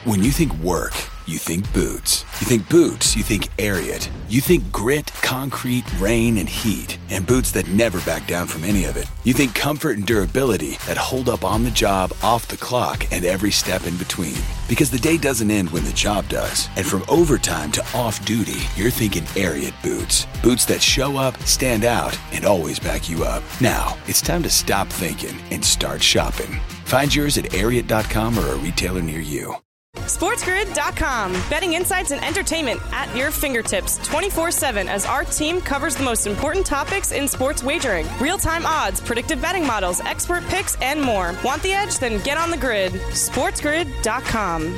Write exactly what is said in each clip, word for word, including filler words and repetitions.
When you think work, you think boots. You think boots, you think Ariat. You think grit, concrete, rain, and heat. And boots that never back down from any of it. You think comfort and durability that hold up on the job, off the clock, and every step in between. Because the day doesn't end when the job does. And from overtime to off-duty, you're thinking Ariat boots. Boots that show up, stand out, and always back you up. Now, it's time to stop thinking and start shopping. Find yours at Ariat dot com or a retailer near you. SportsGrid dot com. Betting insights and entertainment at your fingertips twenty-four seven as our team covers the most important topics in sports wagering. Real-time odds, predictive betting models, expert picks, and more. Want the edge? Then get on the grid. SportsGrid dot com.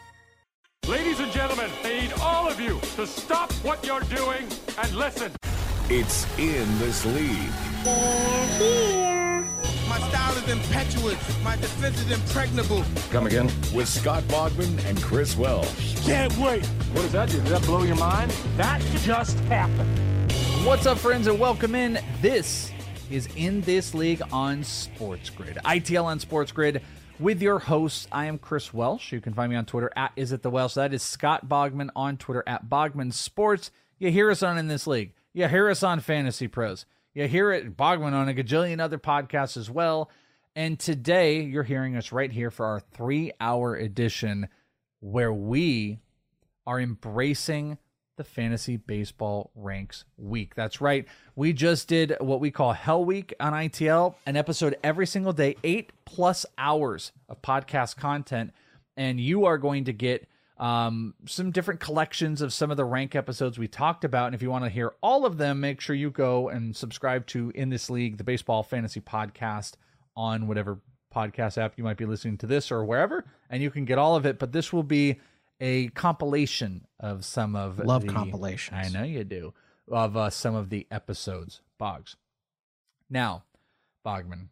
Ladies and gentlemen, I need all of you to stop what you're doing and listen. It's In This League. They're here. My style is impetuous. My defense is impregnable. Come again? With Scott Bogman and Chris Welsh. Can't wait. What does that do? Did that blow your mind? That just happened. What's up, friends, and welcome in. This is In This League on Sports Grid. I T L on Sports Grid with your hosts. I am Chris Welsh. You can find me on Twitter at Is It The Welsh. That is Scott Bogman on Twitter at Bogman Sports. You hear us on In This League. You hear us on Fantasy Pros. You hear it, Bogman, on a gajillion other podcasts as well. And today, you're hearing us right here for our three-hour edition where we are embracing the Fantasy Baseball Ranks Week. That's right. We just did what we call Hell Week on I T L, an episode every single day, eight plus hours of podcast content. And you are going to get Um, some different collections of some of the rank episodes we talked about. And if you want to hear all of them, make sure you go and subscribe to In This League, the baseball fantasy podcast, on whatever podcast app you might be listening to this or wherever, and you can get all of it. But this will be a compilation of some of Love the, compilations. I know you do, of uh, some of the episodes. Boggs. Now, Bogman,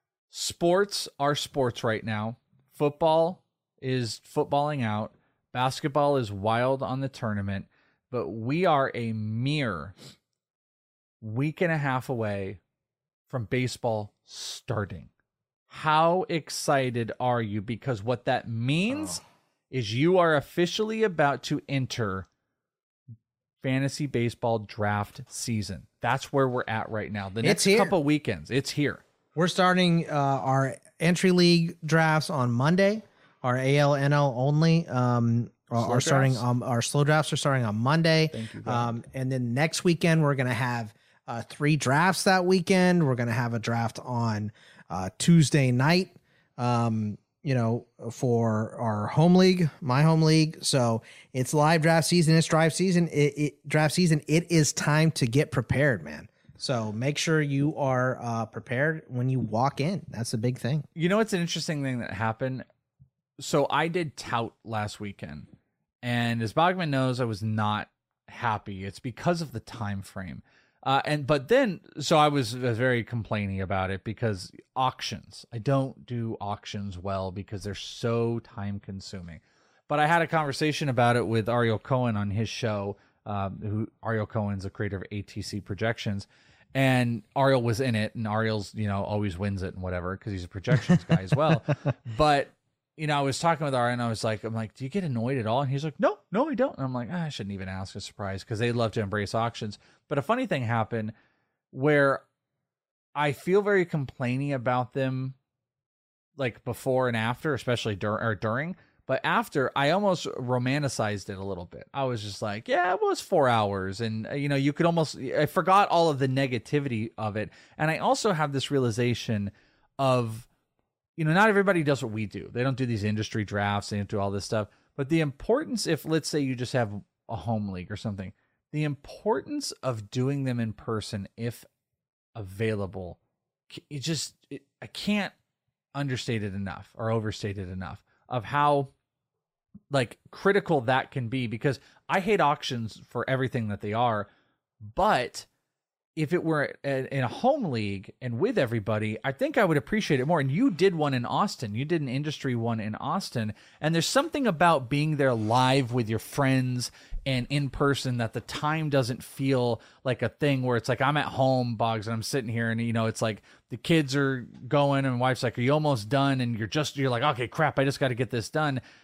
sports are sports right now. Football is footballing out. Basketball is wild on the tournament, but we are a mere week and a half away from baseball starting. How excited are you? Because what that means oh. is you are officially about to enter fantasy baseball draft season. That's where we're at right now. The next couple weekends, it's here. We're starting uh, our entry league drafts on Monday. Our A L N L only um, are, are starting. Um, our slow drafts are starting on Monday. Thank you. Um, and then next weekend we're going to have uh, three drafts that weekend. We're going to have a draft on uh, Tuesday night. Um, you know, for our home league, my home league. So it's live draft season. It's draft season. It, it draft season. It is time to get prepared, man. So make sure you are uh, prepared when you walk in. That's the big thing. You know, it's an interesting thing that happened. So I did tout last weekend, and as Bogman knows, I was not happy. It's because of the time frame. Uh, and but then, so I was, was very complaining about it because auctions. I don't do auctions well because they're so time consuming. But I had a conversation about it with Ariel Cohen on his show. Um, who Ariel Cohen's a creator of A T C Projections, and Ariel was in it, and Ariel's, you know, always wins it and whatever because he's a projections guy as well. But you know, I was talking with Ariel, and I was like, I'm like, do you get annoyed at all? And he's like, no, no, I don't. And I'm like, ah, I shouldn't even ask a surprise because they love to embrace auctions. But a funny thing happened where I feel very complaining about them, like before and after, especially dur- or during. But after, I almost romanticized it a little bit. I was just like, yeah, it was four hours. And, you know, you could almost, I forgot all of the negativity of it. And I also have this realization of, you know, not everybody does what we do. They don't do these industry drafts. They don't do all this stuff. But the importance, if let's say you just have a home league or something, the importance of doing them in person, if available, it just, it, I can't understate it enough or overstate it enough of how like critical that can be, because I hate auctions for everything that they are. But if it were in a home league and with everybody, I think I would appreciate it more. And you did one in Austin. You did an industry one in Austin. And there's something about being there live with your friends and in person that the time doesn't feel like a thing where it's like I'm at home, Boggs, and I'm sitting here and, you know, it's like the kids are going and wife's like, are you almost done? And you're just, you're like, okay, crap, I just got to get this done.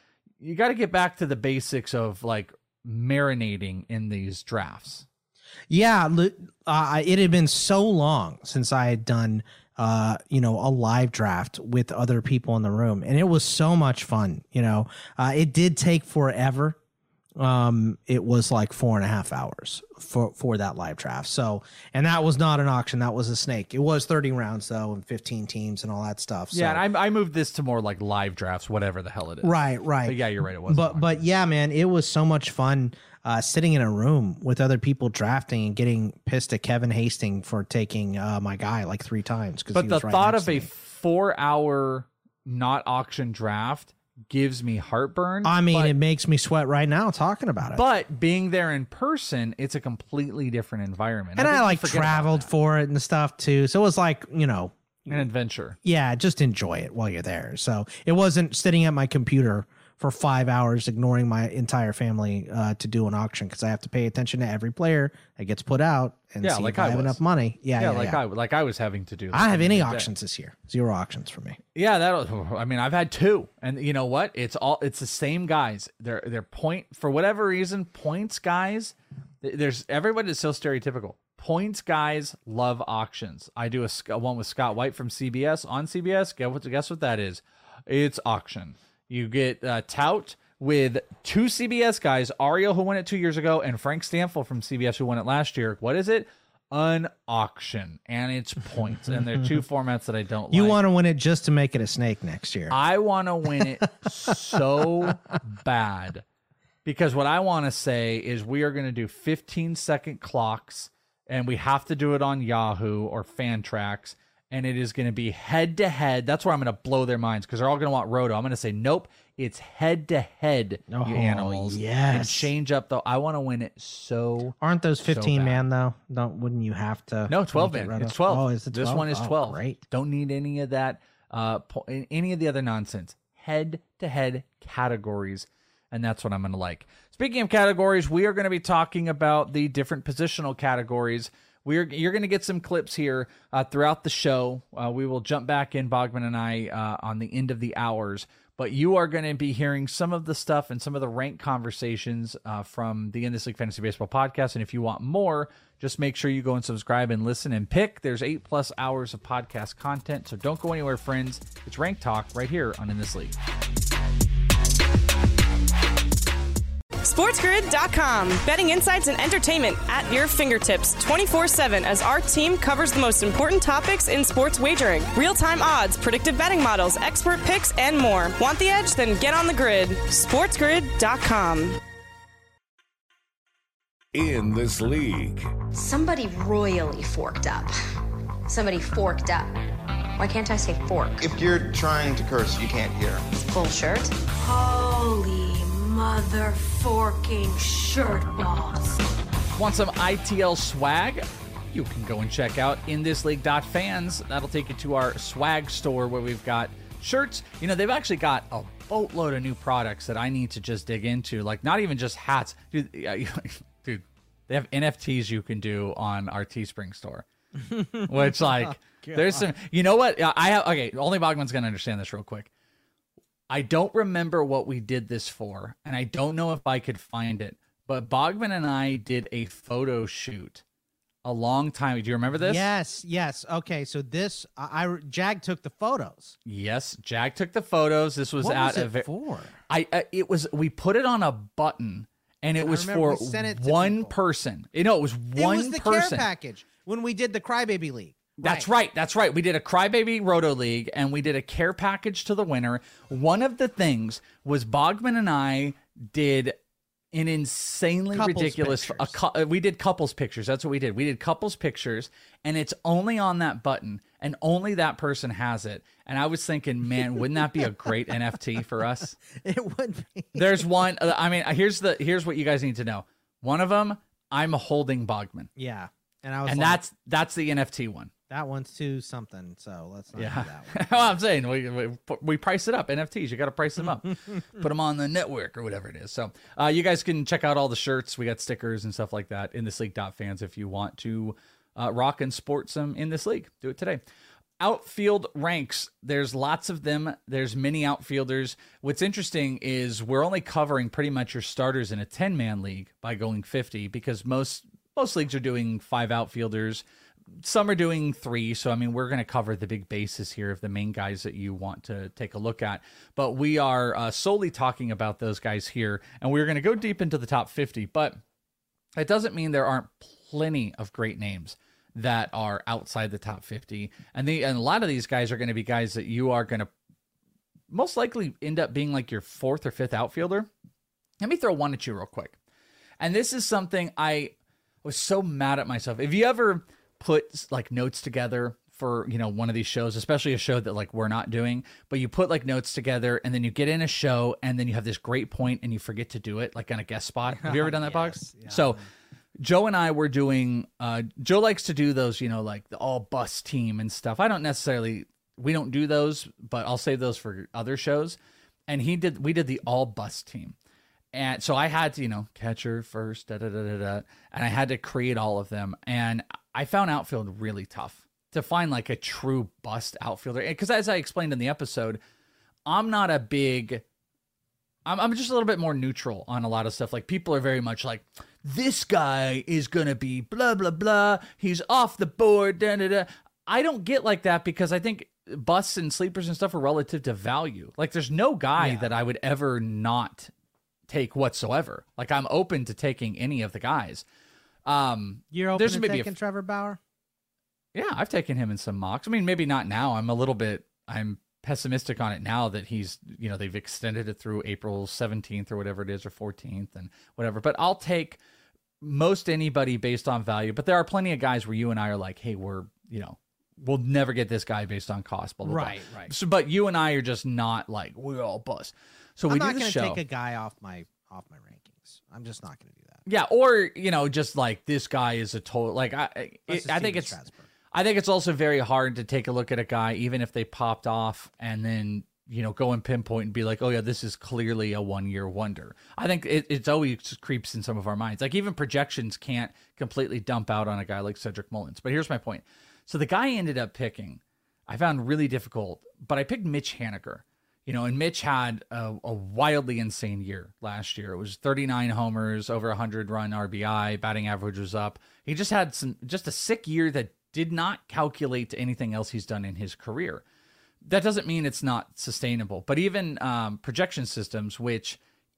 you got to get back to the basics of like marinating in these drafts. Yeah, uh, it had been so long since I had done, uh, you know, a live draft with other people in the room, and it was so much fun. You know, uh, it did take forever. Um, it was like four and a half hours for for that live draft. So, and that was not an auction; that was a snake. It was thirty rounds though, and fifteen teams and all that stuff. So. Yeah, and I, I moved this to more like live drafts, whatever the hell it is. Right, right. But yeah, you're right. It was. But but yeah, man, it was so much fun. Uh, sitting in a room with other people drafting and getting pissed at Kevin Hastings for taking uh, my guy like three times. But the right thought of a four-hour not auction draft gives me heartburn. I mean, but, it makes me sweat right now talking about it. But being there in person, it's a completely different environment. And I, I like traveled for it and stuff too. So it was like, you know, an adventure. Yeah, just enjoy it while you're there. So it wasn't sitting at my computer for five hours ignoring my entire family uh, to do an auction because I have to pay attention to every player that gets put out and yeah, see like if I, I have was. enough money. Yeah, yeah, yeah like yeah. I like I was having to do. I don't have any auctions this year. Zero auctions for me. Yeah, that was, I mean, I've had two, and you know what? It's all it's the same guys. They're they're point for whatever reason points guys. There's everybody's so stereotypical. Points guys love auctions. I do a one with Scott White from C B S on C B S. Guess what? Guess what that is? It's auction. You get uh, Tout with two C B S guys, Ariel, who won it two years ago, and Frank Stanfield from C B S, who won it last year. What is it? An auction, and it's points. And they're two formats that I don't you like. You want to win it just to make it a snake next year. I want to win it so bad because what I want to say is we are going to do fifteen second clocks, and we have to do it on Yahoo or Fantrax, and it is going to be head to head. That's where I'm going to blow their minds because they're all going to want Roto. I'm going to say, nope, it's head to head, you oh, animals. Yes. And change up though. I want to win it so. Aren't those fifteen so man though? Don't wouldn't you have to? No, twelve man. It it's twelve. Oh, is it twelve? This one is oh, twelve. Great. Don't need any of that. Uh, po- any of the other nonsense. Head to head categories. And that's what I'm going to like. Speaking of categories, we are going to be talking about the different positional categories. We're You're going to get some clips here uh, throughout the show. Uh, we will jump back in, Bogman and I, uh, on the end of the hours. But you are going to be hearing some of the stuff and some of the rank conversations uh, from the In This League Fantasy Baseball podcast. And if you want more, just make sure you go and subscribe and listen and pick. There's eight plus hours of podcast content. So don't go anywhere, friends. It's Rank Talk right here on In This League. SportsGrid dot com. Betting insights and entertainment at your fingertips twenty-four seven as our team covers the most important topics in sports wagering. Real-time odds, predictive betting models, expert picks, and more. Want the edge? Then get on the grid. SportsGrid dot com. In This League. Somebody royally forked up. Somebody forked up. Why can't I say fork? If you're trying to curse, you can't hear. It's full shirt. Holy mother forking shirt balls. Want some I T L swag? You can go and check out in this league dot fans. That'll take you to our swag store where we've got shirts. You know, they've actually got a boatload of new products that I need to just dig into. Like, not even just hats. Dude, dude they have N F Ts you can do on our Teespring store. Which, like, oh, there's some... You know what? I have... Okay, only Bogman's going to understand this real quick. I don't remember what we did this for, and I don't know if I could find it, but Bogman and I did a photo shoot a long time. Do you remember this? Yes, yes. Okay, so this, I, I Jag took the photos. Yes, Jag took the photos. This was what at was it a for? I, I it was we put it on a button, and it I was for one people. person. You know, it was one It was the person. care package when we did the Crybaby League. That's right. right. That's right. We did a Crybaby Roto League, and we did a care package to the winner. One of the things was Bogman and I did an insanely couples ridiculous. A, cu- we did couples pictures. That's what we did. We did couples pictures, and it's only on that button, and only that person has it. And I was thinking, man, wouldn't that be a great N F T for us? It would be. There's one. I mean, here's the here's what you guys need to know. One of them, I'm holding Bogman. Yeah, and I was, and like, that's that's the N F T one. That one's too something, so let's not yeah. do that one. Well, I'm saying we, we we price it up. N F Ts, you got to price them up, put them on the network or whatever it is. So uh, you guys can check out all the shirts. We got stickers and stuff like that in this league dot fans if you want to uh, rock and sport some in this league. Do it today. outfield ranks. There's lots of them. There's many outfielders. What's interesting is we're only covering pretty much your starters in a ten-man league by going fifty, because most most leagues are doing five outfielders. Some are doing three. So, I mean, we're going to cover the big bases here of the main guys that you want to take a look at. But we are uh, solely talking about those guys here, and we're going to go deep into the top fifty. But it doesn't mean there aren't plenty of great names that are outside the top fifty. And the and a lot of these guys are going to be guys that you are going to most likely end up being like your fourth or fifth outfielder. Let me throw one at you real quick. And this is something I was so mad at myself. If you ever put like notes together for, you know, one of these shows, especially a show that like we're not doing, but you put like notes together and then you get in a show and then you have this great point and you forget to do it, like on a guest spot. Have you ever done that, Yes, Box? yeah. So Joe and I were doing, uh, Joe likes to do those, you know, like the all bus team and stuff. I don't necessarily, we don't do those, but I'll save those for other shows. And he did, we did the all bus team. And so I had to, you know, catcher first, da da da da da. And I had to create all of them. And I found outfield really tough to find like a true bust outfielder. Because as I explained in the episode, I'm not a big, I'm, I'm just a little bit more neutral on a lot of stuff. Like people are very much like, this guy is going to be blah, blah, blah. He's off the board. Da, da, da. I don't get like that because I think busts and sleepers and stuff are relative to value. Like there's no guy Yeah. that I would ever not take whatsoever. Like I'm open to taking any of the guys. Um, You're open there's to maybe a taking Trevor Bauer? Yeah, I've taken him in some mocks. I mean, maybe not now. I'm a little bit, I'm pessimistic on it now that he's, you know, they've extended it through April seventeenth or whatever it is, or fourteenth and whatever. But I'll take most anybody based on value. But there are plenty of guys where you and I are like, hey, we're, you know, we'll never get this guy based on cost. Blah, blah, Right, blah. right. So, but you and I are just not like, we're all bust. So I'm we not do the gonna show. take a guy off my off my rankings. I'm just not going to do that. Yeah, or you know, just like this guy is a total like I. Let's It, just I see think the it's. Strasburg. I think it's also very hard to take a look at a guy, even if they popped off, and then you know go and pinpoint and be like, oh yeah, this is clearly a one year wonder. I think it, it's always creeps in some of our minds. Like even projections can't completely dump out on a guy like Cedric Mullins. But here's my point. So the guy I ended up picking, I found really difficult, but I picked Mitch Haniger. You know, and Mitch had a, a wildly insane year last year. It was thirty-nine homers, over one hundred run R B I, batting average was up. He just had some, just a sick year that did not calculate to anything else he's done in his career. That doesn't mean it's not sustainable, but even um, projection systems, which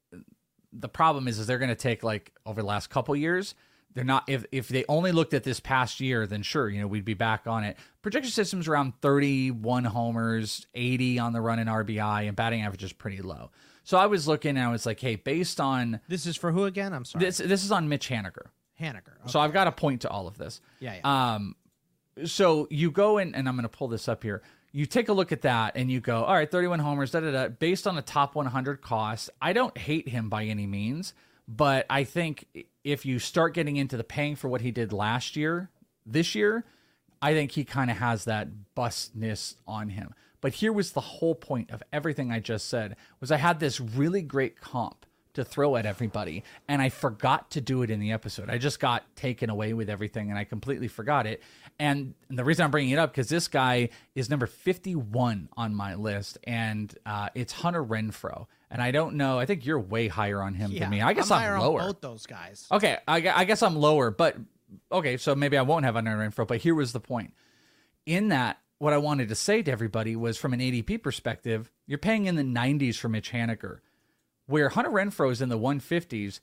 the problem is, is they're going to take like over the last couple years. They're not, if, if they only looked at this past year, then sure, you know, we'd be back on it. Projection systems around thirty-one homers, eighty on the run in R B I, and batting average is pretty low. So I was looking and I was like, hey, based on This is for who again? I'm sorry. this, this is on Mitch Haniger. Haniger. So Okay. I've got a point to all of this. Yeah, yeah. Um, so you go in, and I'm going to pull this up here. You take a look at that and you go, all right, thirty-one homers, da da da, based on the top one hundred cost. I don't hate him by any means, but I think if you start getting into the paying for what he did last year, this year, I think he kind of has that bustness on him. But here was the whole point of everything I just said, was I had this really great comp to throw at everybody, and I forgot to do it in the episode. I just got taken away with everything, and I completely forgot it. And the reason I'm bringing it up, because this guy is number fifty-one on my list, and uh, it's Hunter Renfroe. And I don't know, I think you're way higher on him Yeah, than me. I guess I'm, I'm, higher lower. on both those guys. Okay, I, gu- I guess I'm lower, but okay, so maybe I won't have Hunter Renfroe, but here was the point. In that, what I wanted to say to everybody was, from an A D P perspective, you're paying in the nineties for Mitch Haniger, where Hunter Renfroe is in the one fifties.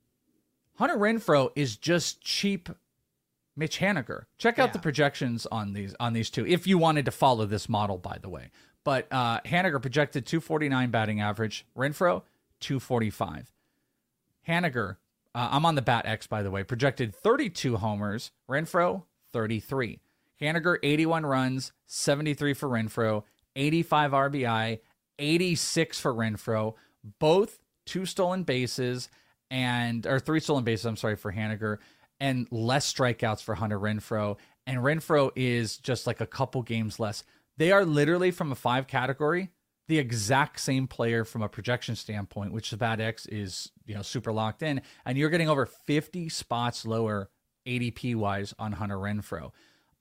Hunter Renfroe is just cheap Mitch Haniger. Check out Yeah. the projections on these on these two, if you wanted to follow this model, by the way. But uh, Haniger projected two forty-nine batting average. Renfroe, two forty-five. Haniger, uh, I'm on the Bat X, by the way, projected thirty-two homers. Renfroe, thirty-three. Haniger, eighty-one runs, seventy-three for Renfroe, eighty-five R B I, eighty-six for Renfroe. Both two stolen bases and, or three stolen bases, I'm sorry, for Haniger, and less strikeouts for Hunter Renfroe. And Renfroe is just like a couple games less. They are literally, from a five category, the exact same player from a projection standpoint, which the Bat X is, you know, super locked in. And you're getting over fifty spots lower A D P wise on Hunter Renfroe.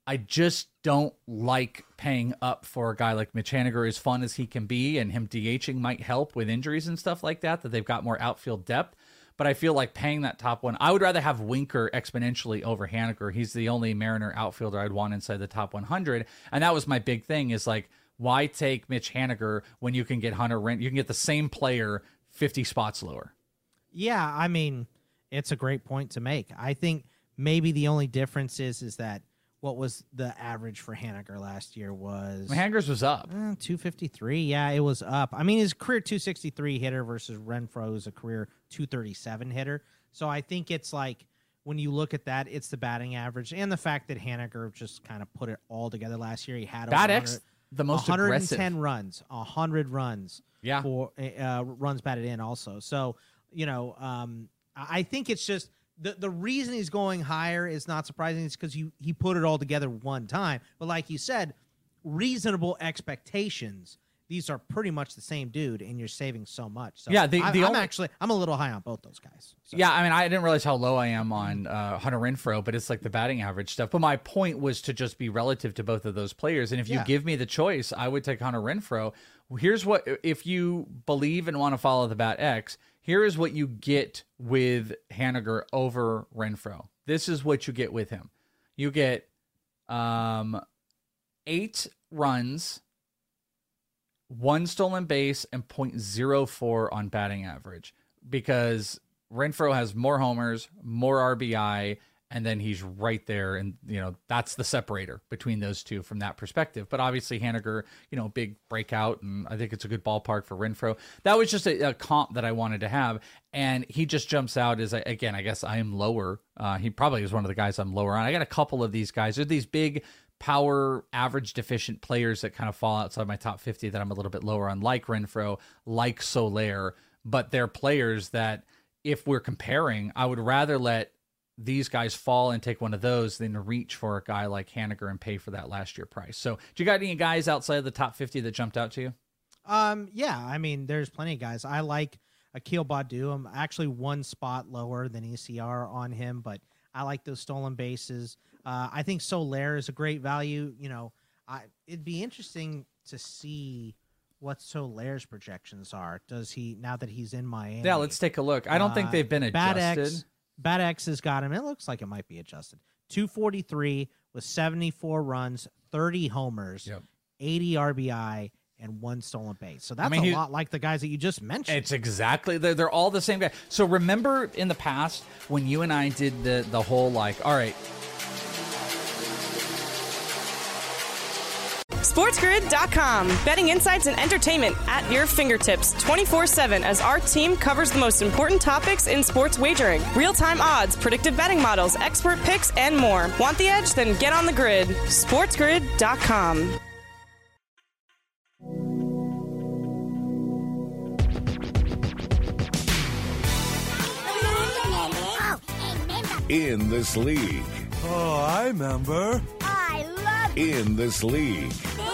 I just don't like paying up for a guy like Mitch Haniger, as fun as he can be, and him DHing might help with injuries and stuff like that, that they've got more outfield depth. But I feel like paying that top one, I would rather have Winker exponentially over Haniger. He's the only Mariner outfielder I'd want inside the top one hundred. And that was my big thing, is like, why take Mitch Haniger when you can get Hunter Renfroe? You can get the same player fifty spots lower. Yeah, I mean, it's a great point to make. I think maybe the only difference is, is that what was the average for Haniger last year was... Haniger's was up. Eh, two fifty-three. Yeah, it was up. I mean, his career two sixty-three hitter versus Renfroe is a career two thirty-seven hitter. So I think it's like, when you look at that, it's the batting average and the fact that Haniger just kind of put it all together last year. He had Bat X, the most one hundred ten aggressive. runs, one hundred runs. Yeah. For uh, runs batted in also. So, you know, um, I think it's just... The the reason he's going higher is not surprising. It's because you he put it all together one time. But like you said, reasonable expectations. These are pretty much the same dude, and you're saving so much. So yeah, the, I, the I'm only, actually I'm a little high on both those guys. So. Yeah, I mean, I didn't realize how low I am on uh, Hunter Renfroe, but it's like the batting average stuff. But my point was to just be relative to both of those players. And if you Yeah. give me the choice, I would take Hunter Renfroe. Here's what, if you believe and want to follow the Bat X, here is what you get with Haniger over Renfroe. This is what you get with him. You get um, eight runs, one stolen base, and point zero four on batting average, because Renfroe has more homers, more R B I, and then he's right there. And, you know, that's the separator between those two from that perspective. But obviously Haniger, you know, big breakout, and I think it's a good ballpark for Renfroe. That was just a, a comp that I wanted to have. And he just jumps out as, again, I guess I am lower. Uh, he probably is one of the guys I'm lower on. I got a couple of these guys. They're these big power average deficient players that kind of fall outside my top fifty that I'm a little bit lower on, like Renfroe, like Soler. But they're players that, if we're comparing, I would rather let these guys fall and take one of those than reach for a guy like Haniger and pay for that last year price. So do you got any guys outside of the top fifty that jumped out to you? Um, yeah, I mean, there's plenty of guys. I like Akil Baddoo. I'm actually one spot lower than E C R on him, but I like those stolen bases. Uh, I think Soler is a great value. You know, I, it'd be interesting to see what Soler's projections are. Does he, now that he's in Miami? Yeah, let's take a look. I don't uh, think they've been adjusted. Bat X, Bat X has got him. It looks like it might be adjusted. two forty-three with seventy-four runs, thirty homers, yep. eighty R B I, and one stolen base. So that's I mean, a he, lot like the guys that you just mentioned. It's exactly, they're, they're all the same guy. So remember in the past when you and I did the the whole like, all right, SportsGrid dot com. Betting insights and entertainment at your fingertips twenty-four seven as our team covers the most important topics in sports wagering. Real-time odds, predictive betting models, expert picks, and more. Want the edge? Then get on the grid. SportsGrid dot com. In this league. Oh, I remember. I love In this league.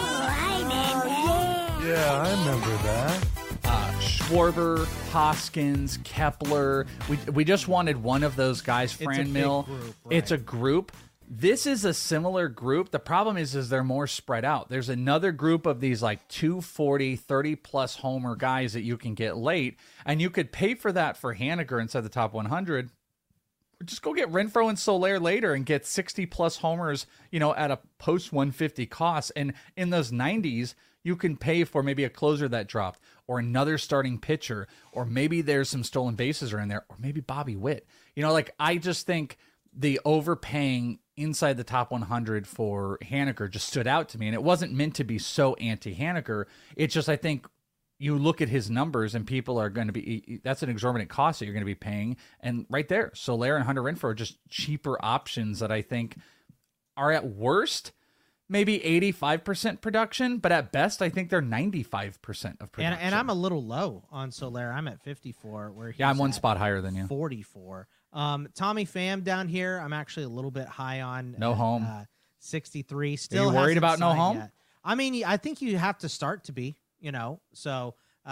Yeah, I remember that. Uh, Schwarber, Hoskins, Kepler. We we just wanted one of those guys. Franmil. Group, right. It's a group. This is a similar group. The problem is, is they're more spread out. There's another group of these like two forty, thirty plus homer guys that you can get late, and you could pay for that for Haniger inside the top one hundred. Just go get Renfroe and Soler later and get sixty plus homers, you know, at a post one fifty cost. And in those nineties, you can pay for maybe a closer that dropped, or another starting pitcher, or maybe there's some stolen bases are in there, or maybe Bobby Witt. You know, like, I just think the overpaying inside the top one hundred for Haniger just stood out to me. And it wasn't meant to be so anti-Haniger. It's just, I think, you look at his numbers and people are going to be, that's an exorbitant cost that you're going to be paying. And right there, Soler and Hunter Renfroe are just cheaper options that I think are at worst maybe eighty-five percent production, but at best I think they're ninety-five percent of production. And, and I'm a little low on Soler. I'm at fifty-four. Where he's yeah, I'm one at spot higher than you. forty-four. Um, Tommy Pham down here, I'm actually a little bit high on. No at, home. Uh, sixty-three. Still are you worried about no home? Yet. I mean, I think you have to start to be. You know, so um,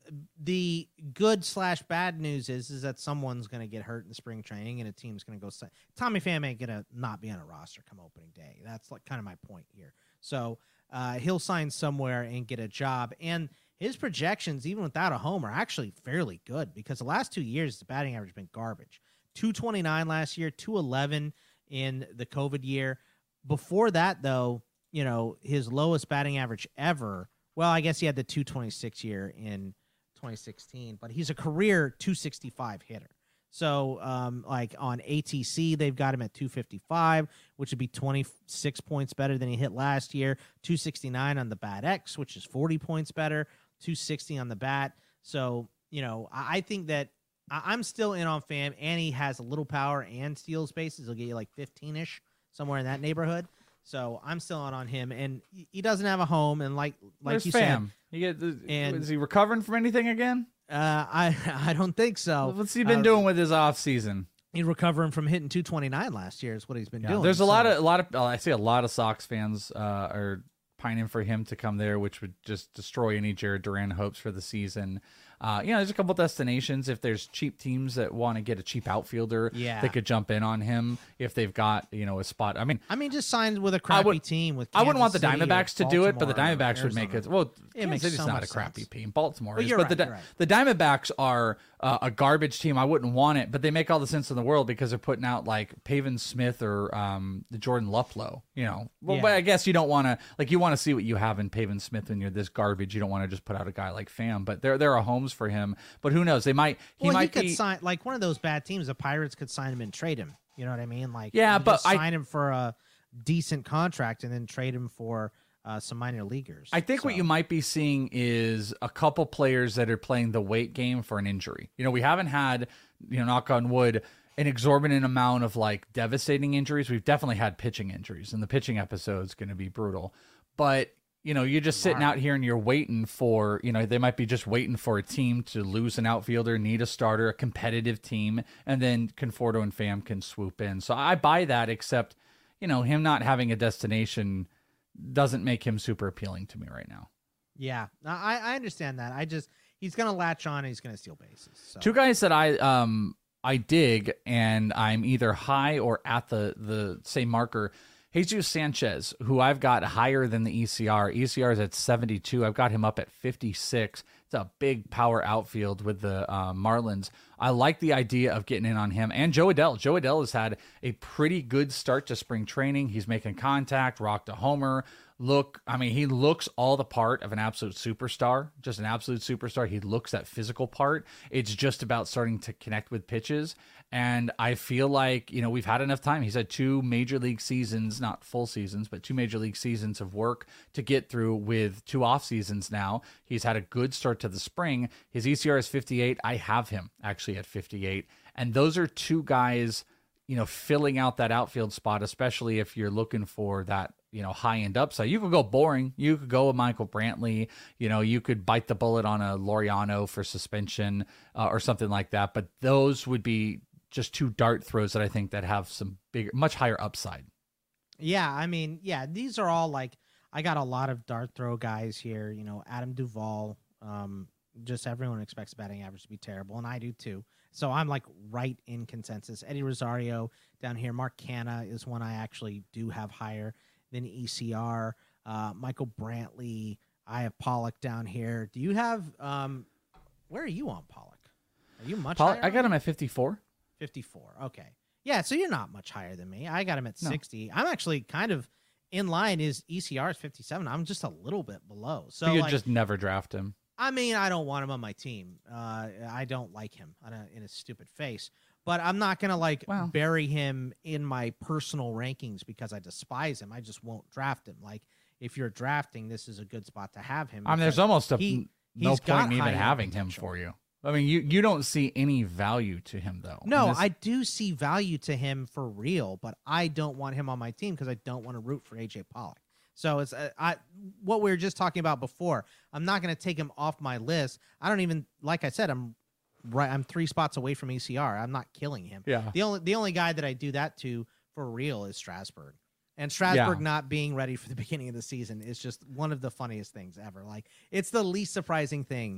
the good slash bad news is is that someone's going to get hurt in spring training and a team's going to go. Si- Tommy Pham ain't going to not be on a roster come opening day. That's like kind of my point here. So uh, he'll sign somewhere and get a job. And his projections, even without a home, are actually fairly good because the last two years, the batting average has been garbage. two twenty-nine last year, two eleven in the COVID year. Before that, though, you know, his lowest batting average ever. Well, I guess he had the two twenty-six year in twenty sixteen, but he's a career two sixty-five hitter. So, um, like on A T C, they've got him at two fifty-five, which would be twenty-six points better than he hit last year. two sixty-nine on the Bat X, which is forty points better. two sixty on the bat. So, you know, I, I think that I, I'm still in on Pham, and he has a little power and steals bases. He'll get you like fifteen-ish, somewhere in that neighborhood. So I'm still on on him, and he doesn't have a home. And like like Where's you Pham? said, You get the, and is he recovering from anything again? Uh, I I don't think so. What's he been uh, doing with his off season? He's recovering from hitting two twenty-nine last year. Is what he's been Yeah, doing. there's a so. lot of a lot of uh, I see a lot of Sox fans uh, are pining for him to come there, which would just destroy any Jared Duran hopes for the season. Uh, you know, there's a couple destinations. If there's cheap teams that want to get a cheap outfielder, Yeah. they could jump in on him if they've got, you know, a spot. I mean, I mean, just signed with a crappy would- team. With I wouldn't want the Kansas City or Diamondbacks to do it, but the Baltimore or Diamondbacks would make it. Arizona. Well, It Kansas makes City's so not much a crappy sense. team. Baltimore Well, is, you're but the right, Di- you're right. the Diamondbacks are uh, a garbage team. I wouldn't want it, but they make all the sense in the world because they're putting out like Pavin Smith or um, the Jordan Luplow. You know, well, Yeah. but I guess you don't want to like you want to see what you have in Pavin Smith when you're this garbage. You don't want to just put out a guy like Pham, but there there are homes for him. But who knows? They might he well, might he could be. sign like one of those bad teams. The Pirates could sign him and trade him. You know what I mean? Like, Yeah, you but just I- sign him for a decent contract and then trade him for uh, some minor leaguers. I think what So- you might be seeing is a couple players that are playing the wait game for an injury. You know, we haven't had, you know, knock on wood, an exorbitant amount of like devastating injuries. We've definitely had pitching injuries, and the pitching episode is going to be brutal. But, you know, you're just sitting out here and you're waiting for, you know, they might be just waiting for a team to lose an outfielder, need a starter, a competitive team, and then Conforto and Pham can swoop in. So I buy that, except, you know, him not having a destination doesn't make him super appealing to me right now. Yeah, I I understand that. I just he's gonna latch on and he's gonna steal bases. So. Two guys that I um I dig, and I'm either high or at the the same marker. Jesus Sanchez, who I've got higher than the E C R. E C R is at seventy-two. I've got him up at fifty-six. It's a big power outfield with the uh, Marlins. I like the idea of getting in on him. And Joe Adell. Joe Adell has had a pretty good start to spring training. He's making contact, rocked a homer. Look, I mean, he looks all the part of an absolute superstar, just an absolute superstar. He looks that physical part. It's just about starting to connect with pitches. And I feel like, you know, we've had enough time. He's had two major league seasons, not full seasons, but two major league seasons of work to get through with two off seasons now. He's had a good start to the spring. His E C R is fifty-eight. I have him actually at fifty-eight. And those are two guys, you know, filling out that outfield spot, especially if you're looking for that, you know, high end upside. You could go boring. You could go with Michael Brantley. You know, you could bite the bullet on a Laureano for suspension uh, or something like that. But those would be just two dart throws that I think that have some bigger, much higher upside. Yeah, I mean, yeah, these are all like I got a lot of dart throw guys here. You know, Adam Duvall. Um, just everyone expects batting average to be terrible, and I do too. So I'm like right in consensus. Eddie Rosario down here. Mark Canha is one I actually do have higher than E C R. Uh, Michael Brantley. I have Pollock down here. Do you have? Um, where are you on Pollock? Are you much? Paul, higher I got on him at fifty-four. fifty-four. Okay. Yeah, so you're not much higher than me. I got him at No. sixty. I'm actually kind of in line. His E C R is fifty-seven. I'm just a little bit below. So So you'd like, just never draft him. I mean, I don't want him on my team. Uh, I don't like him on a, in his stupid face. But I'm not going to like Wow. bury him in my personal rankings because I despise him. I just won't draft him. Like if you're drafting, this is a good spot to have him. I mean, there's because almost a he- no he's got point in even high having him potential. for you. I mean, you, you don't see any value to him, though. No, And this- I do see value to him for real, but I don't want him on my team because I don't want to root for A J Pollock. So it's uh, I what we were just talking about before. I'm not going to take him off my list. I don't even like I said I'm right. I'm three spots away from E C R. I'm not killing him. Yeah. The only the only guy that I do that to for real is Strasburg. And Strasburg Yeah. not being ready for the beginning of the season is just one of the funniest things ever. Like it's the least surprising thing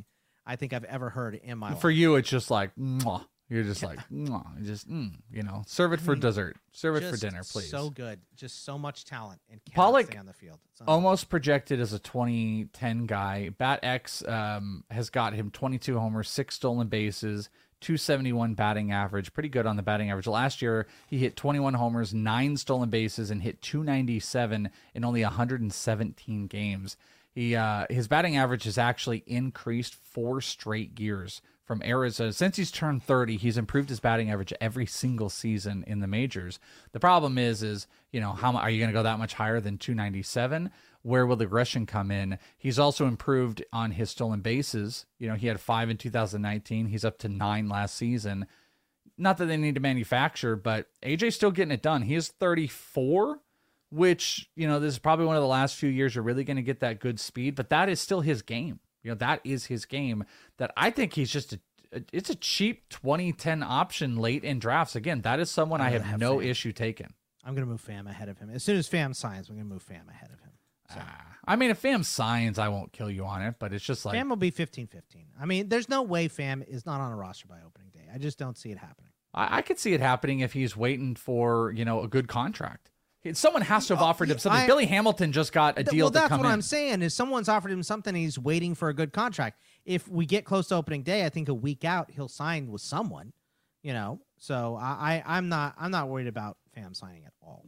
I think I've ever heard in my life. For you, it's just like, mwah. You're just like, mwah. You just, mm, you know, serve it for I mean, dessert. Serve it for just dinner, please. So good. Just so much talent. And Pollock stay on the field. almost projected as a twenty ten guy. BatX um, has got him twenty-two homers, six stolen bases, two seventy-one batting average. Pretty good on the batting average. Last year, he hit twenty-one homers, nine stolen bases, and hit two ninety-seven in only one hundred seventeen games. He uh, his batting average has actually increased four straight years from Arizona. Since he's turned thirty, he's improved his batting average every single season in the majors. The problem is, is you know, how are you going to go that much higher than two ninety-seven? Where will the aggression come in? He's also improved on his stolen bases. You know, he had five in two thousand nineteen. He's up to nine last season. Not that they need to manufacture, but A J's still getting it done. He is thirty-four, which, you know, this is probably one of the last few years you're really going to get that good speed, but that is still his game. You know, that is his game that I think he's just a, it's a cheap twenty ten option late in drafts. Again, that is someone I have, have no Pham. issue taking. I'm going to move Pham ahead of him. As soon as Pham signs, I'm going to move Pham ahead of him. So. Ah, I mean, if Pham signs, I won't kill you on it, but it's just like... Pham will be fifteen fifteen. I mean, there's no way Pham is not on a roster by opening day. I just don't see it happening. I, I could see it happening if he's waiting for, you know, a good contract. Someone has to have offered him something. I, Billy Hamilton just got a deal well, to come in. That's what I'm saying is someone's offered him something and he's waiting for a good contract. If we get close to opening day, I think a week out he'll sign with someone, you know. So I, I I'm not I'm not worried about Pham signing at all.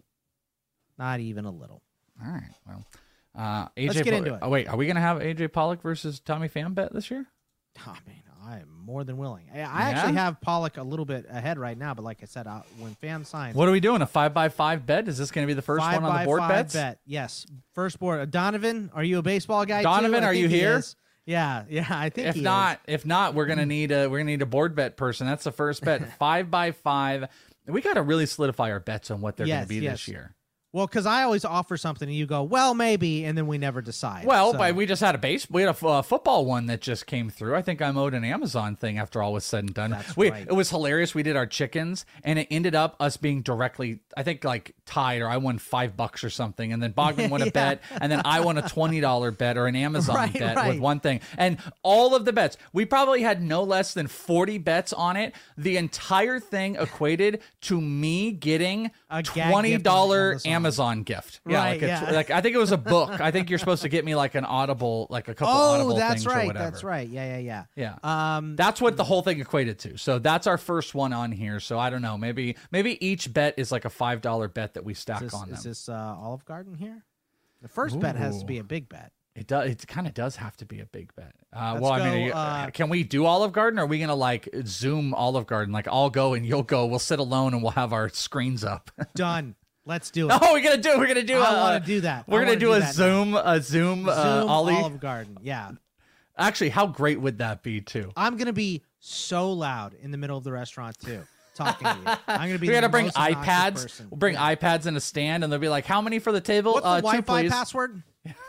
Not even a little. All right. Well, uh, A J let's get into it. Oh, wait, are we gonna have A J Pollock versus Tommy Pham bet this year? I mean, I'm more than willing. I, I yeah? actually have Pollock a little bit ahead right now, but like I said, uh, when Pham signs, what are we doing? A five by five bet? Is this going to be the first five one on the board five bets? Bet. Yes, first board. Uh, Donovan, are you a baseball guy? Donovan, too? are you here? Yeah, yeah, I think. If he not, is. if not, we're gonna need a we're gonna need a board bet person. That's the first bet. Five by five. We got to really solidify our bets on what they're yes, going to be yes. this year. Well, because I always offer something and you go, well, maybe, and then we never decide. Well, so. but we just had a base. We had a uh, football one that just came through. I think I'm owed an Amazon thing after all was said and done. That's we, right. It was hilarious. We did our chickens, and it ended up us being directly, I think, like tied, or I won five bucks or something, and then Bogman won a yeah. bet, and then I won a twenty dollar bet or an Amazon right, bet right. with one thing. And all of the bets, we probably had no less than forty bets on it. The entire thing equated to me getting a twenty dollar Amazon. Amazon gift. Yeah, right, like, a, yeah. like I think it was a book. I think you're supposed to get me like an Audible, like a couple oh, Audible that's things right, or whatever. That's right. Yeah, yeah, yeah. Yeah. Um, that's what the whole thing equated to. So that's our first one on here. So I don't know. Maybe maybe each bet is like a five dollar bet that we stack is this, on them. Is this uh, Olive Garden here? The first Ooh. bet has to be a big bet. It does. It kind of does have to be a big bet. Uh, Let's well, I go, mean, uh, can we do Olive Garden? Or are we gonna like Zoom Olive Garden? Like I'll go and you'll go. We'll sit alone and we'll have our screens up. Done. Let's do it. Oh, we're gonna do it. We're gonna do. I uh, want to do that. We're I gonna do, do a that Zoom, now. a Zoom, Zoom uh, Ollie. Olive Garden. Yeah. Actually, how great would that be too? I'm gonna be so loud in the middle of the restaurant too, talking to you. I'm gonna be. We gotta the bring most obnoxious iPads. person. We'll bring yeah. iPads in a stand, and they'll be like, "How many for the table? What's uh, the two, Wi-Fi please." password?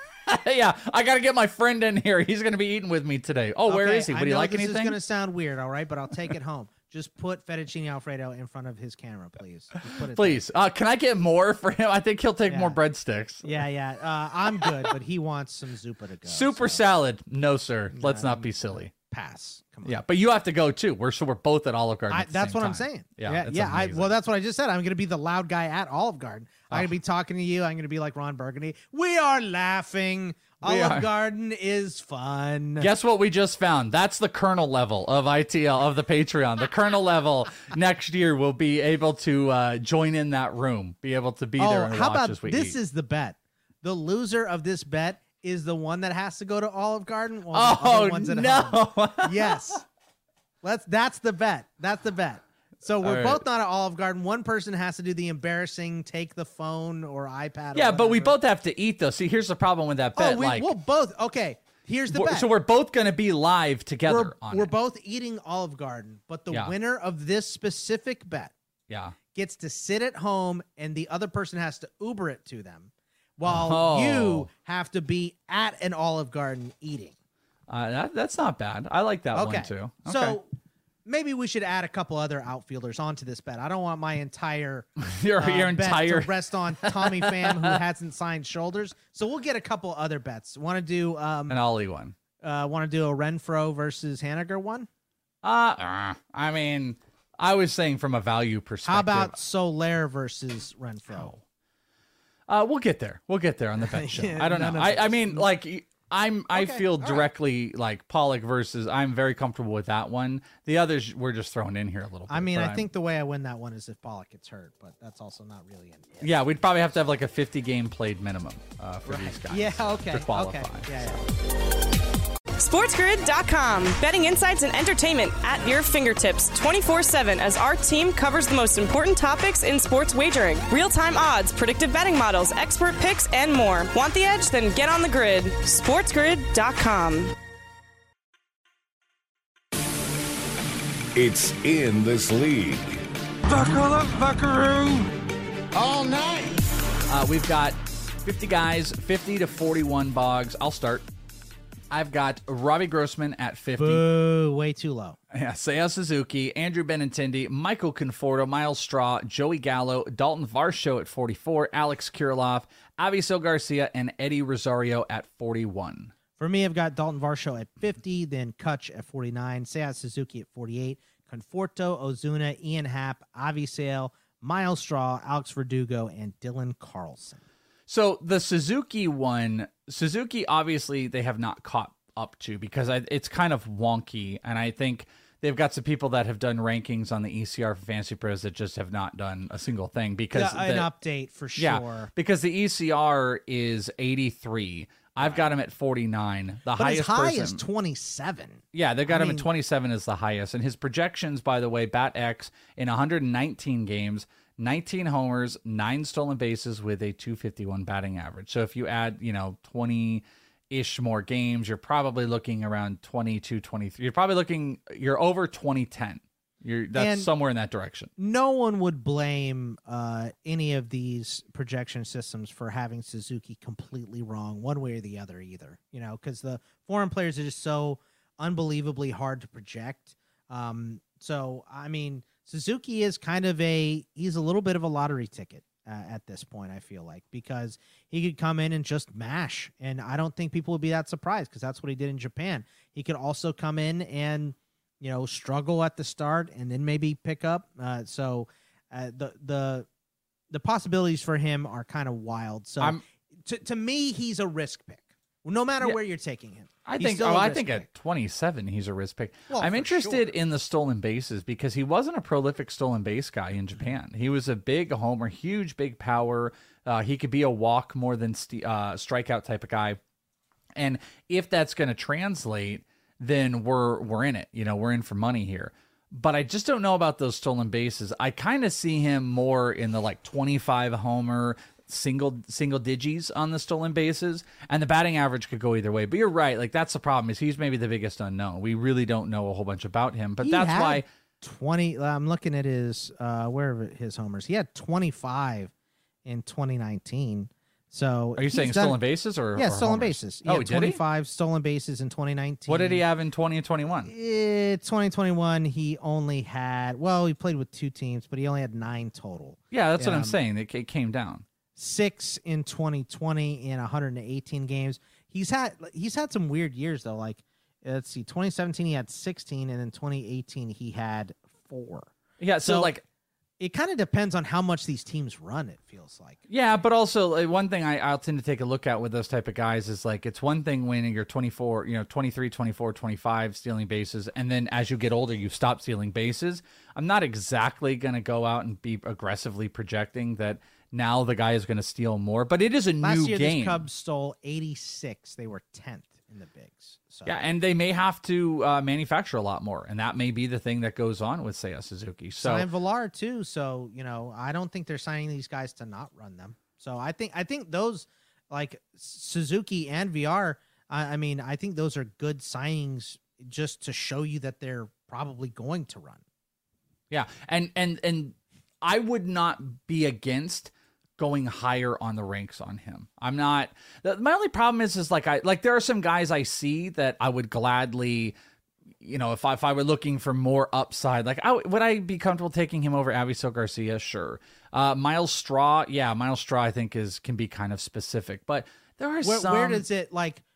Yeah, I gotta get my friend in here. He's gonna be eating with me today. Oh, where okay, is he? Would I he know like this anything? This is gonna sound weird, all right, but I'll take it home. Just put fettuccine Alfredo in front of his camera, please. Just put it please. Uh, can I get more for him? I think he'll take yeah. more breadsticks. Yeah, yeah. Uh, I'm good, but he wants some zuppa to go. Super so. salad? No, sir. Let's no, not be silly. Pass. Come on. Yeah, but you have to go too. We're so we're both at Olive Garden. I, at the that's same what I'm time. saying. Yeah, yeah. yeah I, well, that's what I just said. I'm going to be the loud guy at Olive Garden. I'm oh. going to be talking to you. I'm going to be like Ron Burgundy. We are laughing. We Olive are. Garden is fun. Guess what we just found? That's the kernel level of I T L, of the Patreon. The kernel level next year will be able to uh, join in that room, be able to be oh, there and how watch about as we this eat. is the bet. The loser of this bet is the one that has to go to Olive Garden. While the oh, other one's at no. home. Yes. Let's. That's the bet. That's the bet. So we're right. both not at Olive Garden. One person has to do the embarrassing, take the phone or iPad. Yeah, or but we both have to eat though. See, here's the problem with that bet. Oh, we, like, we'll both. Okay, here's the we're, bet. so we're both going to be live together. We're, on we're it. both eating Olive Garden, but the Yeah. winner of this specific bet yeah. gets to sit at home, and the other person has to Uber it to them, while Oh. you have to be at an Olive Garden eating. Uh, that, that's not bad. I like that Okay, one too. Okay. so. Maybe we should add a couple other outfielders onto this bet. I don't want my entire your, uh, your bet entire to rest on Tommy Pham, who hasn't signed shoulders. So we'll get a couple other bets. Want to do um, an Ollie one? Uh, want to do a Renfro versus Haniger one? Uh, uh, I mean, I was saying from a value perspective. How about Soler versus Renfro? Uh, we'll get there. We'll get there on the bet show. Yeah, I don't know. I, I mean, like, I'm. I Okay, feel all right. directly like Pollock versus. I'm very comfortable with that one. The others we're just throwing in here a little bit. I mean, but I I'm- think the way I win that one is if Pollock gets hurt, but that's also not really in. Yeah, we'd probably have to have like a fifty game played minimum uh, for Right. these guys. Yeah, okay, To qualify. okay. Yeah, yeah. SportsGrid dot com. Betting insights and entertainment at your fingertips twenty-four seven as our team covers the most important topics in sports wagering. Real-time odds, predictive betting models, expert picks, and more. Want the edge? Then get on the grid. SportsGrid dot com. It's in this league. Buckle up, buckaroo. All night. Uh, we've got fifty guys, fifty to forty-one Boggs. I'll start. I've got Robbie Grossman at fifty. Boo, way too low. Yeah, Seiya Suzuki, Andrew Benintendi, Michael Conforto, Miles Straw, Joey Gallo, Dalton Varsho at forty-four, Alex Kirilloff, Avisail Garcia, and Eddie Rosario at forty-one. For me, I've got Dalton Varsho at fifty, then Kutch at forty-nine, Seiya Suzuki at forty-eight, Conforto, Ozuna, Ian Happ, Avisail, Miles Straw, Alex Verdugo, and Dylan Carlson. So the Suzuki one, Suzuki, obviously they have not caught up to because I, it's kind of wonky. And I think they've got some people that have done rankings on the E C R for Fantasy Pros that just have not done a single thing because Yeah, an the- update for sure. Yeah, because the E C R is eighty-three. I've got him at forty-nine. The But highest his high person, is twenty-seven. Yeah, they've got I him mean- at twenty-seven as the highest. And his projections, by the way, BatX in one hundred nineteen games, nineteen homers, nine stolen bases with a two fifty-one batting average. So if you add, you know, twenty-ish more games, you're probably looking around twenty-two, twenty-three. You're probably looking, you're over twenty ten. You're That's And- somewhere in that direction. No one would blame uh, any of these projection systems for having Suzuki completely wrong one way or the other either, you know, because the foreign players are just so unbelievably hard to project. Um, so, I mean, Suzuki is kind of a, he's a little bit of a lottery ticket uh, at this point, I feel like, because he could come in and just mash. And I don't think people would be that surprised because that's what he did in Japan. He could also come in and, you know, struggle at the start and then maybe pick up. Uh, so uh, the the the possibilities for him are kind of wild. So I'm- to to me, he's a risk pick, no matter Yeah. where you're taking him. I He's think. still Oh, a I risk think pick. at twenty-seven, he's a risk pick. Well, I'm for interested sure. in the stolen bases because he wasn't a prolific stolen base guy in Japan. He was a big homer, huge, big power. Uh, he could be a walk more than st- uh, strikeout type of guy. And if that's going to translate, then we're we're in it. You know, we're in for money here. But I just don't know about those stolen bases. I kind of see him more in the like twenty-five homer, single single digits on the stolen bases, and the batting average could go either way. But you're right, like that's the problem, is he's maybe the biggest unknown. We really don't know a whole bunch about him, but He that's had why twenty. I'm looking at his uh, where are his homers. He had twenty-five in twenty nineteen. So are you he's saying done- stolen bases or Yeah, or stolen homers? bases. He Oh, had did he? twenty-five stolen bases in twenty nineteen. What did he have in twenty and twenty-one? Eh, twenty twenty-one, he only had, well, he played with two teams, but he only had nine total. Yeah, that's what I'm Um, saying. It it came down. Six in twenty twenty in one hundred eighteen games. He's had he's had some weird years though. Like, let's see, twenty seventeen he had sixteen, and then twenty eighteen he had four. Yeah, so, like it kind of depends on how much these teams run. It feels like. Yeah, but also like, one thing I, I'll tend to take a look at with those type of guys is like it's one thing when you're twenty-four, you know, twenty-three, twenty-four, twenty-five stealing bases, and then as you get older, you stop stealing bases. I'm not exactly going to go out and be aggressively projecting that now the guy is going to steal more, but it is a Last new year, game. this Cubs stole eighty-six. They were tenth in the bigs. So. Yeah, and they may have to uh, manufacture a lot more, and that may be the thing that goes on with Seiya Suzuki. So Sign Villar too. So you know, I don't think they're signing these guys to not run them. So I think I think those like Suzuki and V R. I, I mean, I think those are good signings just to show you that they're probably going to run. yeah, and and and I would not be against going higher on the ranks on him. I'm not. The, my only problem is, is like I like there are some guys I see that I would gladly, you know, if I, if I were looking for more upside, like I, would I be comfortable taking him over Avisail Garcia? Sure. Uh, Miles Straw, yeah, Miles Straw I think is can be kind of specific, but there are Where, some. where does it like?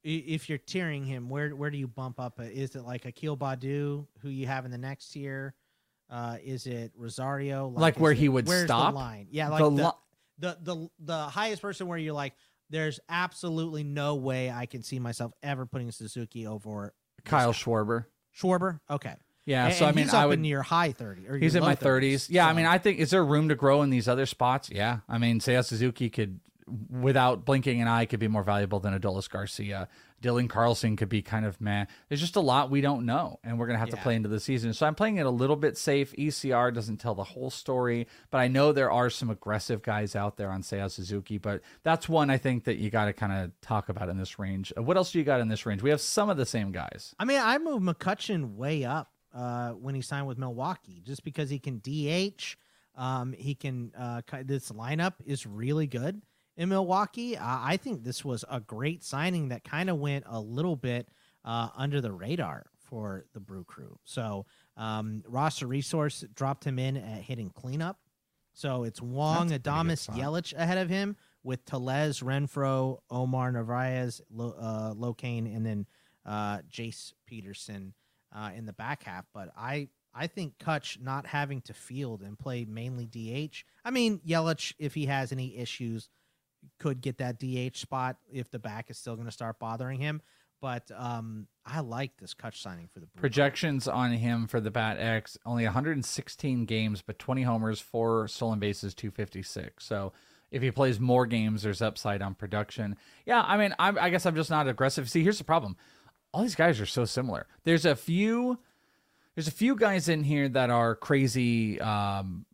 if you're tiering him, where where do you bump up? Is it like Akil Baddoo, who you have in the next tier? Uh, is it Rosario? Like, like where it, he would where's stop? The line? Yeah, like the, the, lo- the the the highest person where you're like, there's absolutely no way I can see myself ever putting Suzuki over Kyle Schwarber. Schwarber, okay. Yeah, and, so I mean, he's I up would. In your high thirty. Or he's your in my thirties. thirties. Yeah, so. I mean, I think is there room to grow in these other spots? Yeah, I mean, Seiya Suzuki could, without blinking an eye, could be more valuable than Adolis Garcia. Dylan Carlson could be kind of meh. There's just a lot we don't know, and we're gonna have yeah. to play into the season. So I'm playing it a little bit safe. E C R doesn't tell the whole story, but I know there are some aggressive guys out there on Seiya Suzuki. But that's one I think that you got to kind of talk about in this range. What else do you got in this range? We have some of the same guys. I mean, I moved McCutchen way up uh, when he signed with Milwaukee, just because he can D H. Um, he can. Uh, this lineup is really good in Milwaukee. Uh, I think this was a great signing that kind of went a little bit uh, under the radar for the Brew Crew. So um, Roster Resource dropped him in at hitting cleanup. So it's Wong, Adames, Yelich ahead of him with Tellez, Renfroe, Omar Narvaez, Lo, uh, Locane, and then uh, Jace Peterson uh, in the back half. But I I think Kutch not having to field and play mainly D H. I mean, Yelich, if he has any issues, could get that D H spot if the back is still going to start bothering him. But um, I like this Kutch signing for the Brewers. Projections on him for the Bat X, only one hundred sixteen games, but twenty homers, four stolen bases, two fifty-six. So if he plays more games, there's upside on production. Yeah, I mean, I'm, I guess I'm just not aggressive. See, here's the problem. All these guys are so similar. There's a few, there's a few guys in here that are crazy, um,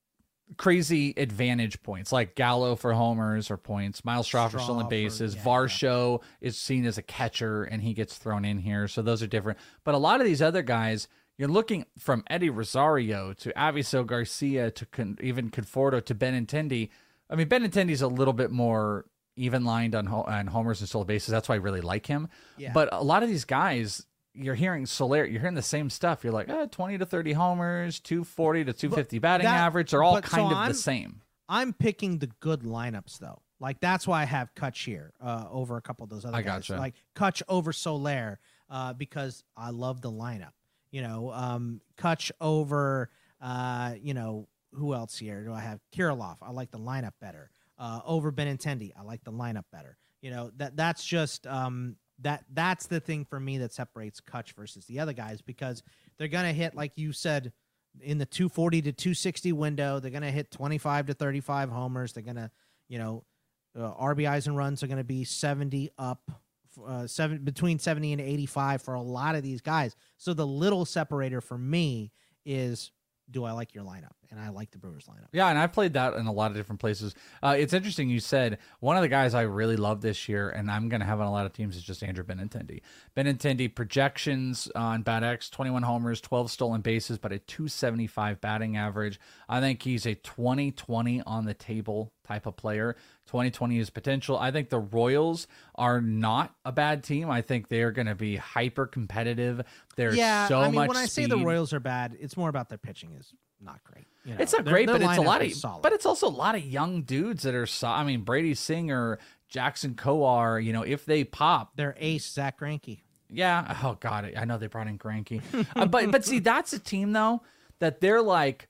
crazy advantage points, like Gallo for homers or points, Miles Straw for stolen bases, yeah, Varsho yeah. is seen as a catcher and he gets thrown in here, so those are different. But a lot of these other guys, you're looking from Eddie Rosario to Avisail Garcia to con- even Conforto to Benintendi. I mean, Benintendi's a little bit more even lined on, ho- on homers and stolen bases. That's why I really like him. Yeah. But a lot of these guys, you're hearing Soler, you're hearing the same stuff. You're like, eh, twenty to thirty homers, two forty to two fifty but batting that, average. They're all kind so of I'm, the same. I'm picking the good lineups, though. Like, that's why I have Kutch here uh, over a couple of those other I guys. gotcha. Like, Kutch over Soler uh, because I love the lineup. You know, um, Kutch over, uh, you know, who else here? Do I have Kirilloff? I like the lineup better. Uh, over Benintendi, I like the lineup better. You know, that that's just um, that that's the thing for me that separates Kutch versus the other guys, because they're gonna hit, like you said, in the two forty to two sixty window. They're gonna hit twenty-five to thirty-five homers. They're gonna, you know, uh, R B Is and runs are gonna be seventy up, uh, seven between seventy and eighty-five for a lot of these guys. So the little separator for me is, do I like your lineup? And I like the Brewers lineup. Yeah, and I've played that in a lot of different places. Uh, it's interesting you said one of the guys I really love this year, and I'm going to have on a lot of teams, is just Andrew Benintendi. Benintendi projections on Bat X, twenty-one homers, twelve stolen bases, but a two seventy-five batting average. I think he's a twenty twenty on the table type of player. twenty twenty is potential. I think the Royals are not a bad team. I think they're going to be hyper competitive. There's yeah, so I mean, much when I speed. say the Royals are bad, it's more about their pitching is not great. You know, it's not their, great, their but it's a lot of solid. but it's also a lot of young dudes that are. So, I mean, Brady Singer, Jackson Kowar. You know, if they pop, their ace Zach Greinke. Yeah. Oh God, I know they brought in Greinke, uh, but but see, that's a team though that they're like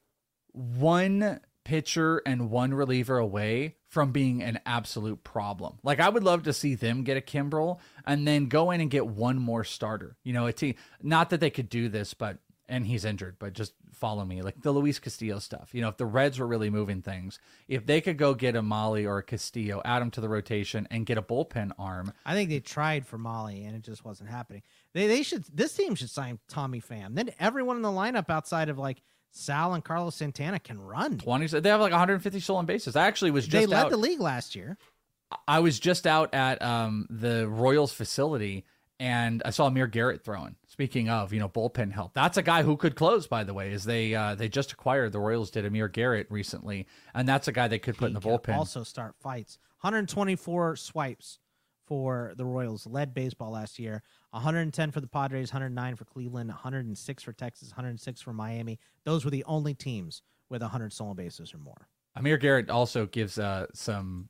one pitcher and one reliever away from being an absolute problem. Like, I would love to see them get a Kimbrel and then go in and get one more starter. You know, a team. Not that they could do this, but. And he's injured, but just follow me. Like the Luis Castillo stuff. You know, if the Reds were really moving things, if they could go get a Molly or a Castillo, add them to the rotation, and get a bullpen arm. I think they tried for Molly, and it just wasn't happening. They they should. This team should sign Tommy Pham. Then everyone in the lineup outside of like Sal and Carlos Santana can run. twenty. They have like one hundred fifty stolen bases. I actually was just They led out, the league last year. I was just out at um, the Royals facility, and I saw Amir Garrett throwing. Speaking of, you know, bullpen help, that's a guy who could close. By the way, is they uh, they just acquired the Royals did Amir Garrett recently, and that's a guy they could put he in the bullpen. Also start fights. one hundred twenty-four swipes for the Royals. Led baseball last year. one hundred ten for the Padres. one hundred nine for Cleveland. one hundred six for Texas. one hundred six for Miami. Those were the only teams with one hundred stolen bases or more. Amir Garrett also gives uh, some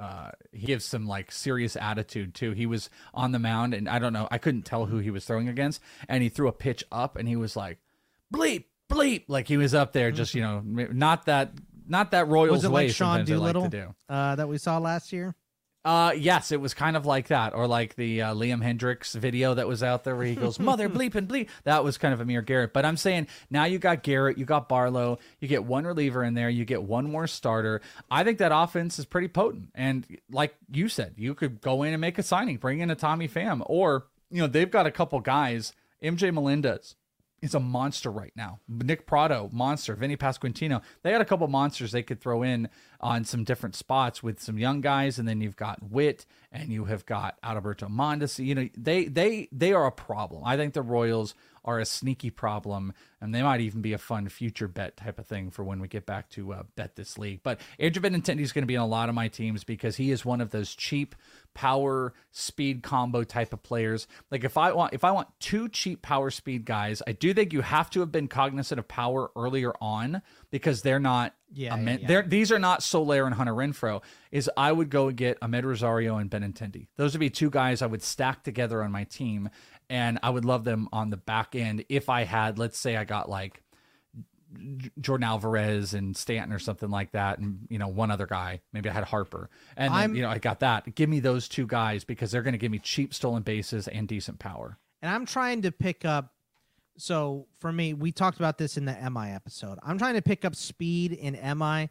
uh, he gives some like serious attitude too. He was on the mound, and I don't know, I couldn't tell who he was throwing against, and he threw a pitch up, and he was like, bleep, bleep, like he was up there, just, you know, not that, not that Royals was it way. Like Sean Doolittle like to do. Uh, that we saw last year? Uh, yes, it was kind of like that, or like the uh, Liam Hendricks video that was out there where he goes, mother bleep and bleep. That was kind of Amir Garrett. But I'm saying now you got Garrett, you got Barlow, you get one reliever in there, you get one more starter. I think that offense is pretty potent. And like you said, you could go in and make a signing, bring in a Tommy Pham, or, you know, they've got a couple guys. M J Melendez is a monster right now. Nick Prado, monster. Vinny Pasquantino. They got a couple monsters they could throw in on some different spots with some young guys, and then you've got Witt, and you have got Adalberto Mondesi. You know, they they they are a problem. I think the Royals are a sneaky problem, and they might even be a fun future bet type of thing for when we get back to uh, bet this league. But Andrew Benintendi is going to be in a lot of my teams because he is one of those cheap power speed combo type of players. Like if I want if I want two cheap power speed guys, I do think you have to have been cognizant of power earlier on because they're not yeah, Ahmed, yeah. they're these are not Soler and Hunter Renfroe. Is I would go get Ahmed Rosario and Benintendi. Those would be two guys I would stack together on my team, and I would love them on the back end if I had, let's say I got like Jordan Alvarez and Stanton or something like that, and you know, one other guy, maybe I had Harper, and then, you know, I got that. Give me those two guys because they're going to give me cheap stolen bases and decent power. And I'm trying to pick up. So for me, we talked about this in the M I episode. I'm trying to pick up speed in M I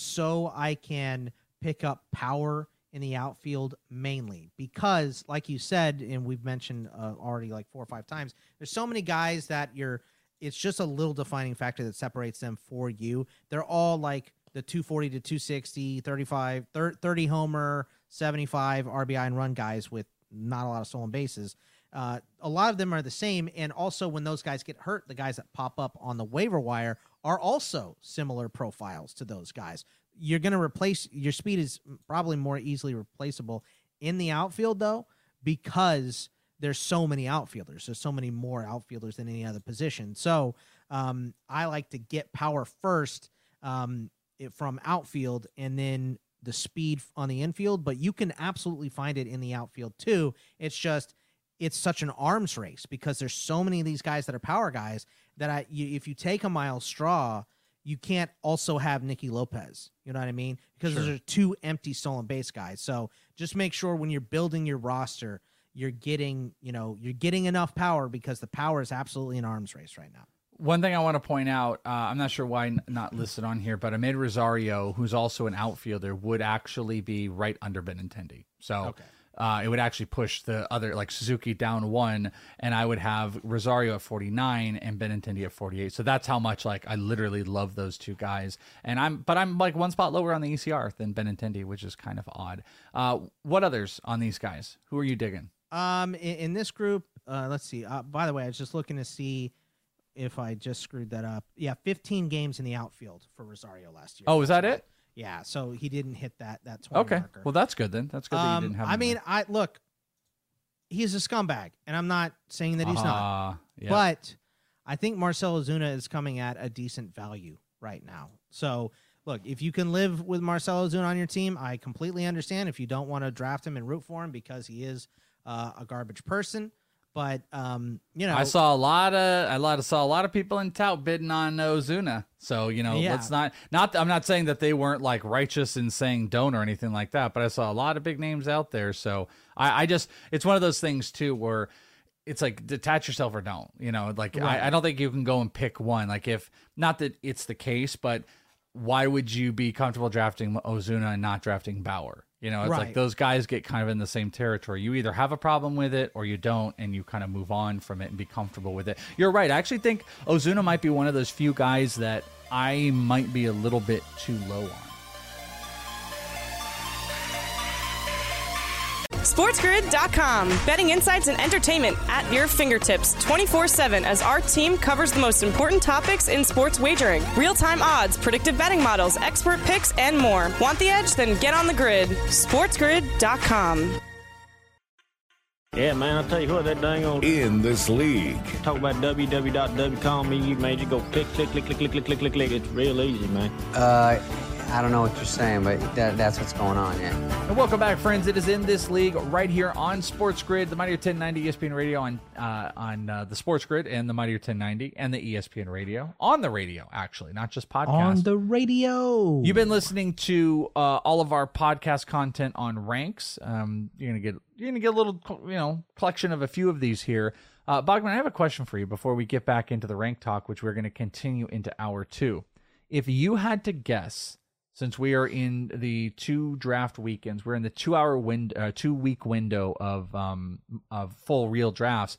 so I can pick up power in the outfield mainly because, like you said, and we've mentioned uh, already like four or five times, there's so many guys that you're. It's just a little defining factor that separates them for you. They're all like the two forty to two sixty, thirty-five, thirty homer, seventy-five R B I and run guys with not a lot of stolen bases. Uh, a lot of them are the same. And also when those guys get hurt, the guys that pop up on the waiver wire are also similar profiles to those guys. You're going to replace your speed is probably more easily replaceable in the outfield though, because there's so many outfielders. There's so many more outfielders than any other position. So um, I like to get power first um, it, from outfield and then the speed on the infield, but you can absolutely find it in the outfield too. It's just, it's such an arms race because there's so many of these guys that are power guys that I, you, if you take a Miles Straw, you can't also have Nicky Lopez. You know what I mean? Because Sure. those are two empty stolen base guys. So just make sure when you're building your roster, you're getting, you know, you're getting enough power because the power is absolutely an arms race right now. One thing I want to point out, uh, I'm not sure why n- not listed on here, but Ahmed Rosario, who's also an outfielder, would actually be right under Benintendi. So Okay. uh, it would actually push the other, like Suzuki down one, and I would have Rosario at forty-nine and Benintendi at forty-eight. So that's how much, like, I literally love those two guys. And I'm, but I'm like one spot lower on the E C R than Benintendi, which is kind of odd. Uh, what others on these guys? Who are you digging? Um, in, in this group, uh, let's see. Uh, by the way, I was just looking to see if I just screwed that up. Yeah, fifteen games in the outfield for Rosario last year. Oh, is that it? Yeah, so he didn't hit that that twenty Okay, marker. well that's good then. That's good that you Um, didn't have. I him mean, there. I look, he's a scumbag, and I'm not saying that he's Ah, not. yeah. But I think Marcell Ozuna is coming at a decent value right now. So look, if you can live with Marcell Ozuna on your team, I completely understand. If you don't want to draft him and root for him because he is uh, a garbage person, but um, you know, I saw a lot of I lot of, saw a lot of people in tout bidding on Ozuna. So you know, Yeah. let's not not. I'm not saying that they weren't like righteous in saying don't or anything like that, but I saw a lot of big names out there. So I, I just it's one of those things too where it's like detach yourself or don't. You know, like Right. I, I don't think you can go and pick one. Like if not that it's the case, but why would you be comfortable drafting Ozuna and not drafting Bauer? You know, it's Right. like those guys get kind of in the same territory. You either have a problem with it or you don't, and you kind of move on from it and be comfortable with it. You're right. I actually think Ozuna might be one of those few guys that I might be a little bit too low on. SportsGrid dot com. Betting insights and entertainment at your fingertips twenty-four seven as our team covers the most important topics in sports wagering. Real-time odds, predictive betting models, expert picks, and more. Want the edge? Then get on the grid. SportsGrid dot com. Yeah, man, I'll tell you what, that dang old... In this league. Talk about w w w dot w com, you made you go click, click, click, click, click, click, click, click, click. It's real easy, man. Uh, I don't know what you're saying, but that, that's what's going on, yeah. And welcome back, friends. It is In This League right here on Sports Grid, the Mightier ten ninety E S P N Radio on uh, on uh, the Sports Grid and the Mightier ten ninety and the E S P N Radio. On the radio, actually, not just podcast. On the radio. You've been listening to uh, all of our podcast content on Ranks. Um, you're gonna get you're gonna get a little you know collection of a few of these here. Uh, Bogman, I have a question for you before we get back into the rank talk, which we're going to continue into hour two. If you had to guess, since we are in the two draft weekends, we're in the two-hour wind, uh, two-week window of um of full real drafts.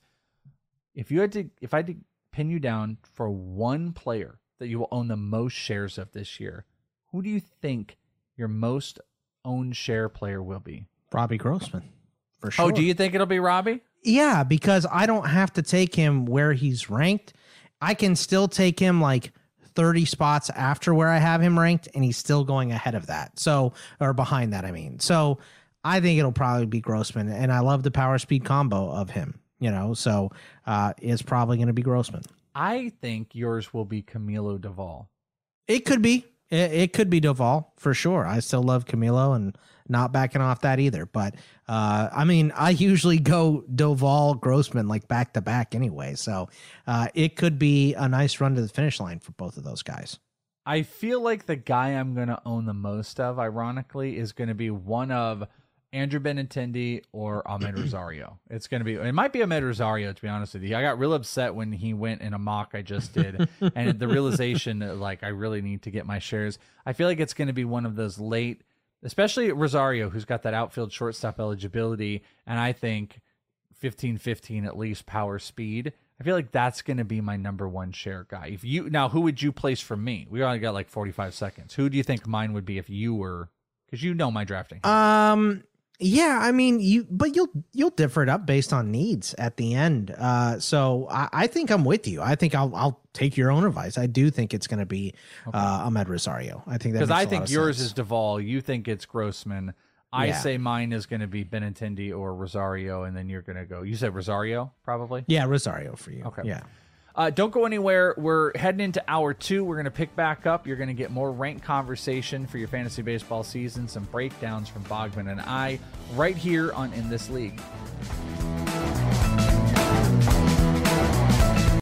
If you had to, if I had to pin you down for one player that you will own the most shares of this year, who do you think your most owned share player will be? Robbie Grossman, for sure. Oh, do you think it'll be Robbie? Yeah, because I don't have to take him where he's ranked. I can still take him like thirty spots after where I have him ranked, and he's still going ahead of that. So, or behind that, I mean. So I think it'll probably be Grossman, and I love the power speed combo of him, you know, so uh, it's probably going to be Grossman. I think yours will be Camilo Doval. It could be. It, it could be Doval for sure. I still love Camilo and not backing off that either. But uh, I mean, I usually go Doval, Grossman like back to back anyway. So uh, it could be a nice run to the finish line for both of those guys. I feel like the guy I'm going to own the most of, ironically, is going to be one of Andrew Benintendi or Ahmed Rosario. It's going to be, it might be Ahmed Rosario, to be honest with you. I got real upset when he went in a mock I just did. And the realization that, like, I really need to get my shares. I feel like it's going to be one of those late, especially Rosario, who's got that outfield shortstop eligibility. And I think fifteen fifteen at least power speed. I feel like that's going to be my number one share guy. If you, now, who would you place for me? We only got like forty-five seconds. Who do you think mine would be if you were, because you know my drafting. Um, Yeah, I mean, you, but you'll you'll differ it up based on needs at the end. Uh, so I, I think I'm with you. I think I'll I'll take your own advice. I do think it's going to be okay. uh, Ahmed Rosario. I think that because I think yours sense. is Duvall. You think it's Grossman. I Yeah. say mine is going to be Benintendi or Rosario, and then you're going to go. You said Rosario, probably. Yeah, Rosario for you. Okay. Yeah. Uh, don't go anywhere. We're heading into hour two. We're going to pick back up. You're going to get more ranked conversation for your fantasy baseball season, some breakdowns from Bogman and I right here on In This League.